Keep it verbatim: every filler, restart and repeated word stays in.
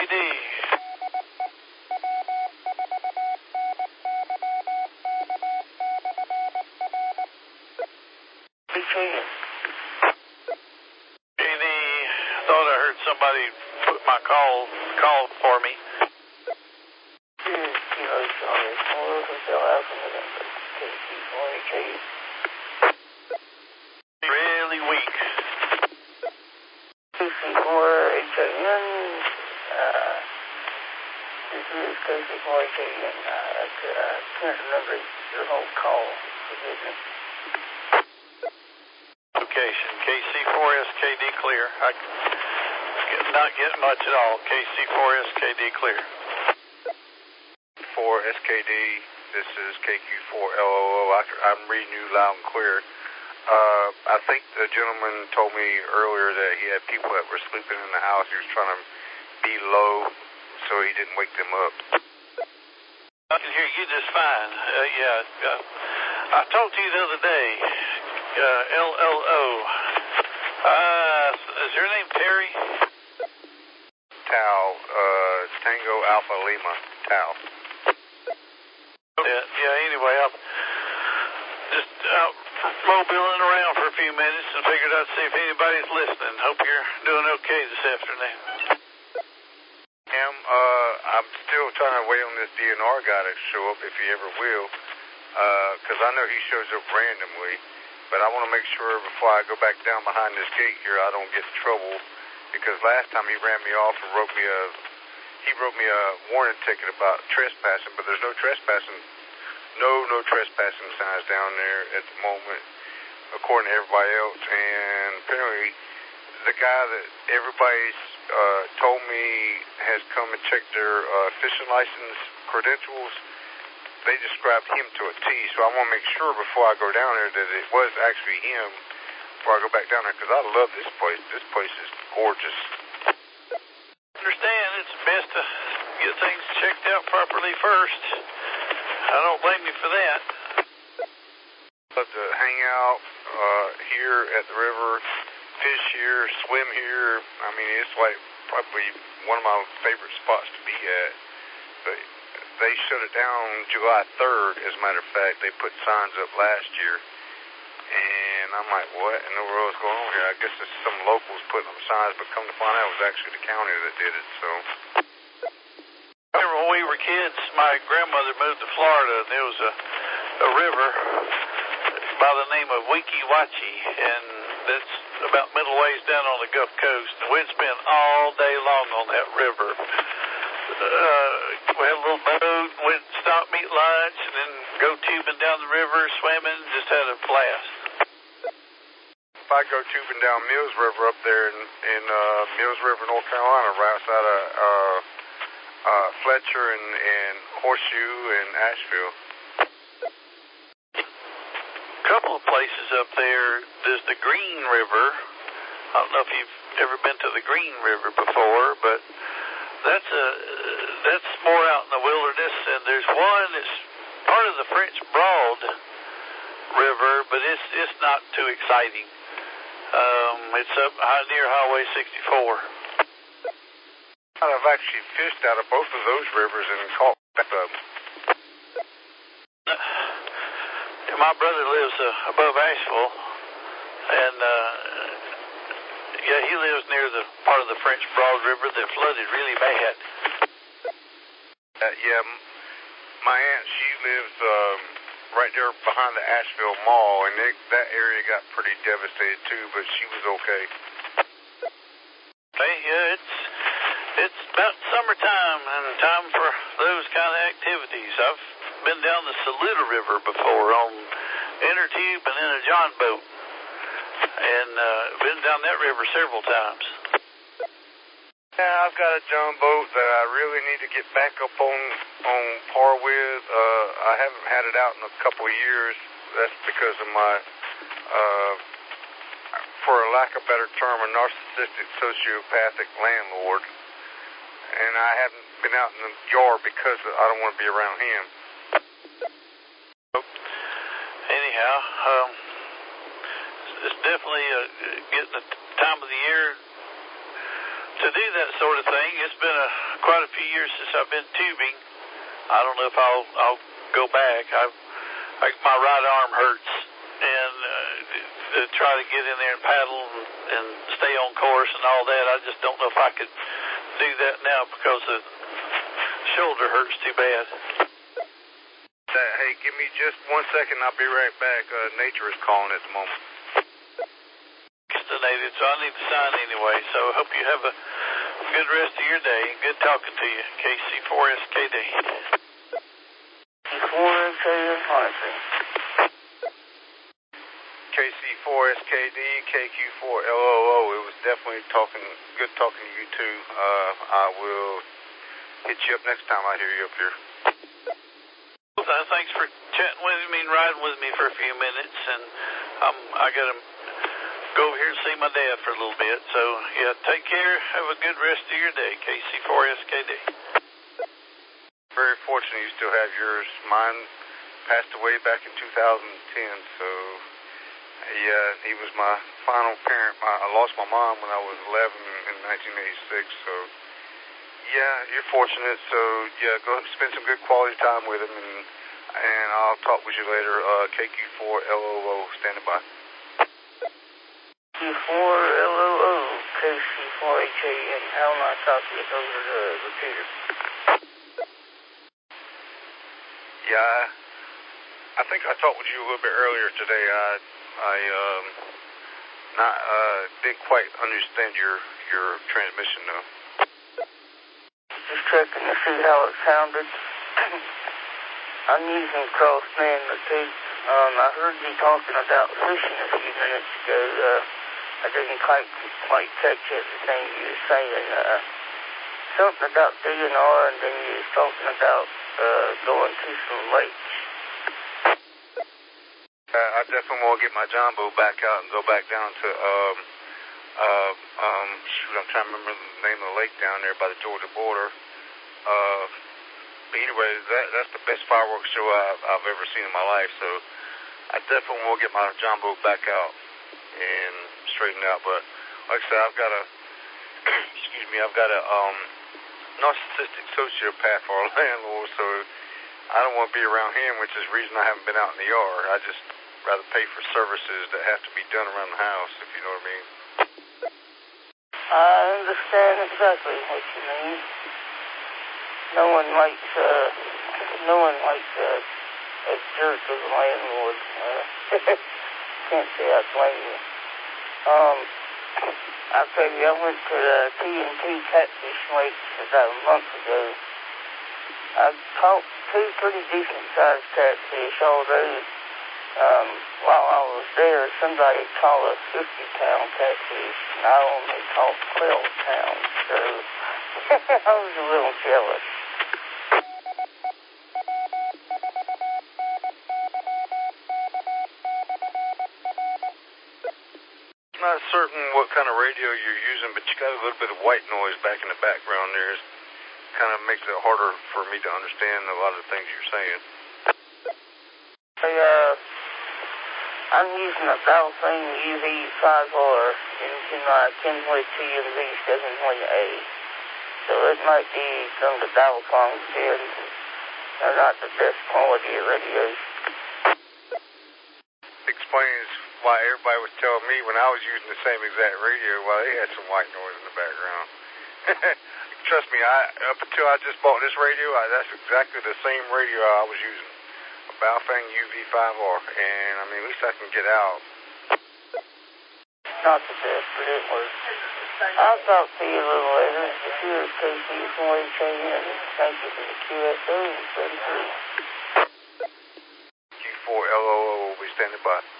D. Between. K D, thought I heard somebody put my call, call for me. Yes, you know, sorry. Four Hotel Alpha November. K C four H A. Really weak. K C four H A N. Uh, this is K C four H A N. Uh, I can't remember your whole call. Forgive me. Location, K C four S K D clear. I not getting much at all. K C four S K D clear. four S K D, this is K Q four L O O. I, I'm reading you loud and clear. Uh, I think the gentleman told me earlier that he had people that were sleeping in the house. He was trying to be low so he didn't wake them up. I can hear you just fine. Uh, yeah, uh, I talked to you the other day. Uh, L L O. Uh, is your name Terry? Tau, uh, Tango Alpha Lima, Tau. Yeah, yeah, anyway, I'm just out mobiling around for a few minutes and figured I'd see if anybody's listening. Hope you're doing okay this afternoon. Am, uh, I'm still trying to wait on this D N R guy to show up if he ever will, because uh, I know he shows up randomly, but I want to make sure before I go back down behind this gate here I don't get in trouble, because last time he ran me off and wrote me a, he wrote me a warning ticket about trespassing, but there's no trespassing, no, no trespassing signs down there at the moment, according to everybody else, and apparently the guy that everybody's uh, told me has come and checked their uh, fishing license credentials, they described him to a T, so I want to make sure before I go down there that it was actually him before I go back down there, because I love this place. This place is gorgeous. I understand it's best to get things checked out properly first. I don't blame you for that. Love to hang out uh, here at the river, fish here, swim here. I mean, it's like probably one of my favorite spots to be at. But they shut it down July third, as a matter of fact. They put signs up last year. And I'm like, what in the world is going on here? I guess it's some locals putting up signs, but come to find out it was actually the county that did it, so. Remember when we were kids, my grandmother moved to Florida, and there was a, a river by the name of Weeki Wachee, and that's about middle ways down on the Gulf Coast, and we'd spend all day long on that river. Uh, we had a little boat, we'd stop, meet lunch, and then go tubing down the river, swimming, just had a blast. If I go tubing down Mills River up there in, in uh, Mills River, North Carolina, right outside of uh, uh, Fletcher and, and Horseshoe and Asheville. A couple of places up there, there's the Green River. I don't know if you've ever been to the Green River before, but that's a that's more out in the wilderness, and there's one that's part of the French Broad River, but it's it's not too exciting. Um, it's up high, near Highway sixty-four. I've actually fished out of both of those rivers and caught back up. My brother lives uh, above Asheville, and uh, yeah, he lives near the part of the French Broad River that flooded really bad. Uh, yeah, my aunt, she lives um, right there behind the Asheville Mall, and they, that area got pretty devastated too, but she was okay. Hey, yeah, it's it's about summertime and time for those kind of activities. I've been down the Saluda River before on inner tube and in a John boat, and uh, been down that river several times. Yeah, I've got a John boat that I really need to get back up on on par with. Uh, I haven't had it out in a couple of years. That's because of my, uh, for a lack of a better term, a narcissistic sociopathic landlord. And I haven't been out in the yard because I don't want to be around him. Anyhow, um, it's definitely uh, getting the time of the year to do that sort of thing. it's been a, quite a few years since I've been tubing. I don't know if I'll I'll go back. I, I my right arm hurts, and uh, to try to get in there and paddle and, and stay on course and all that, I just don't know if I could do that now because the shoulder hurts too bad. Uh, hey, give me just one second. I'll be right back. Uh, nature is calling at the moment. Destinated, so I need to sign anyway. So I hope you have a good rest of your day. Good talking to you. K C four S K D. K C four S K D Hartford. K C four S K D, K Q four L O O. It was definitely talking, good talking to you too. Uh, I will hit you up next time I hear you up here. Well, thanks for chatting with me and riding with me for a few minutes. And um, I got to go over here and see my dad for a little bit. So, yeah, take care. Have a good rest of your day. K C four S K D. Very fortunate you still have yours. Mine passed away back in two thousand ten, so yeah, he was my final parent. My, I lost my mom when I was eleven in nineteen eighty-six, so yeah, you're fortunate. So yeah, go spend some good quality time with him, and and I'll talk with you later. Uh, K Q four L O O, standing by. K Q four L O O, K C four H A N. How am I talking over the repeater? Yeah, I think I talked with you a little bit earlier today. I I um not uh didn't quite understand your your transmission though. Just checking to see how it sounded. I'm using Crossman the tape. Um, I heard you talking about fishing a few minutes ago. Uh, I didn't quite quite catch everything you were saying. Uh, something about D N R, and then you was talking about uh, going to some lakes. Uh, I definitely want to get my John boat back out and go back down to um uh um shoot, I'm trying to remember the name of the lake down there by the Georgia border. Uh, but anyway, that that's the best fireworks show I've, I've ever seen in my life. So I definitely want to get my John boat back out and straighten out. But like I said, I've got a excuse me, I've got a um narcissistic sociopath for a landlord, so I don't want to be around him, which is the reason I haven't been out in the yard. I just rather pay for services that have to be done around the house, if you know what I mean. I understand exactly what you mean. No one likes, uh, no one likes uh, a jerk as a landlord. Uh, can't say I blame you. Um, I'll tell you, I went to the T and T Catfish Lakes about a month ago. I caught two pretty decent-sized catfish, although um, while I was there, somebody caught a fifty-pound catfish, and I only caught twelve pounds, so I was a little jealous. I'm not certain what kind of radio you're using, but you got a little bit of white noise back in the background there. It kind of makes it harder for me to understand a lot of the things you're saying. Hey, uh, I'm using a Balfang U V five R into my Kenwood T M V seventy-one A, so it might be from the Balfang bin. They're not the best quality of radios. Explains why everybody was telling me when I was using the same exact radio, why they had some white noise in the background. Trust me, I up until I just bought this radio, I, that's exactly the same radio I was using, a Balfang U V five R, and I mean, at least I can get out. Not the best, but it works. I'll talk to you a little later. If you're K C four H A N, thank you for the Q S O and thirty-three. Q four L O O will be standing by.